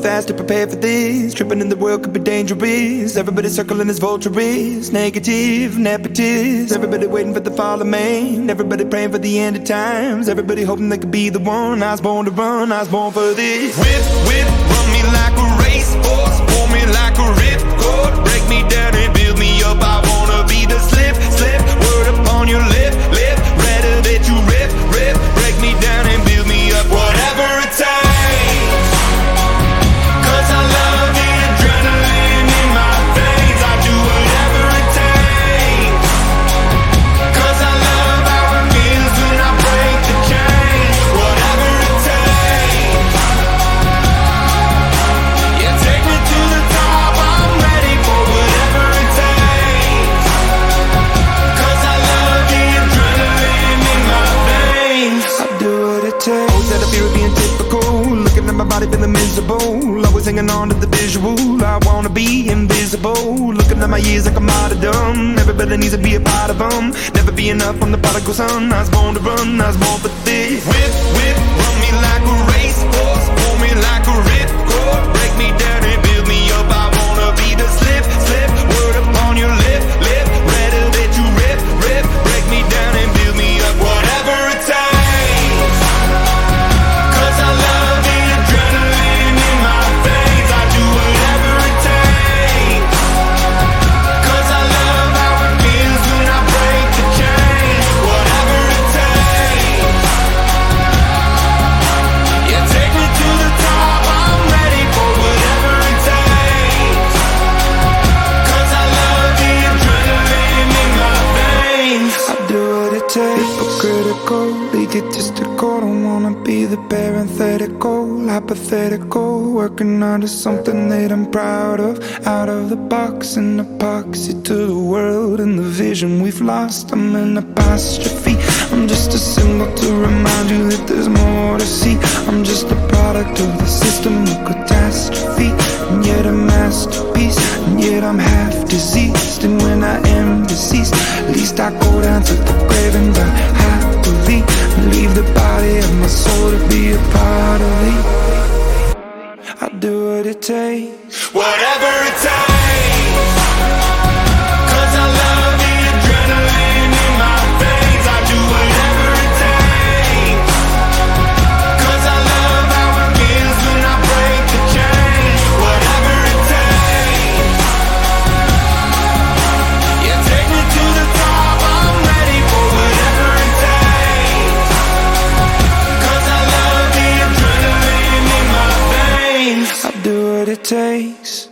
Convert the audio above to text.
fast to prepare for this. Tripping in the world could be dangerous. Everybody circling as vultures. Negative, nepotist. Everybody waiting for the fall of man. Everybody praying for the end of times. Everybody hoping they could be the one. I was born to run, I was born for this. Whip, whip, run me like a racehorse. Pull me like a ripcord. Break me down and build me up. I wanna be the slip, slip. Word upon your lip, lip. Rather that you rip, rip. Break me down and build me up. Whatever it takes. 'Cause I love the adrenaline in my veins. I do whatever it takes. 'Cause I love how it feels when I break the chains. Whatever it takes. Yeah, take me to the top. I'm ready for whatever it takes. 'Cause I love the adrenaline in my veins. I do what it takes. Always had a fear of being typical. Looking at my body feeling miserable. Always hanging on to the visual. I wanna be invisible. Looking at my years like a martyrdom. Everybody needs to be a part of them. Never be enough, I'm the prodigal son. I was born to run, I was born for this. Whip, whip, run me like a racehorse. Pull me like a ripcord. Break me down and build me up. I wanna be the slip, slip. Word upon your lip, lip. Rather that you rip, rip. Break me down and build me up. Whatever it takes. 'Cause I love the adrenaline in my veins. I do whatever it takes. 'Cause I love how it feels when I break the chains. Whatever it takes. Yeah, take me to the top. I'm ready for whatever it takes. 'Cause I love the adrenaline in my veins. I do what it takes. Hypocritical, egotistical. Don't wanna be the parenthetical, hypothetical. Working out of something that I'm proud of. Out of the box, an epoxy to the world and the vision we've lost. I'm an apostrophe. I'm just a symbol to remind you that there's more to see. I'm just a product of the system of catastrophe. And yet a masterpiece. And yet I'm half diseased. And when I am deceased, at least I go down to the grave and die happily. And leave the body of my soul to be a part of me. I do what it takes. Whatever it takes. 'Cause I love the adrenaline in my veins. I do whatever it takes. 'Cause I love how it feels when I break the chains. Whatever it takes. Yeah, take me to the top. I'm ready for whatever it takes. 'Cause I love the adrenaline in my veins. I do what it takes.